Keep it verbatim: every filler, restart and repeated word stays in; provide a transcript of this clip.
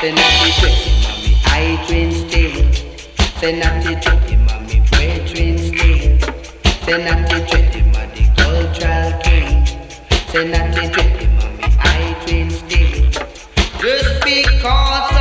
Say not it dread him and me eye twin still. Say not it dread him and me brethren still. Say not it dread him and the cultural king. Say not it dread him and me eye twin still. Just because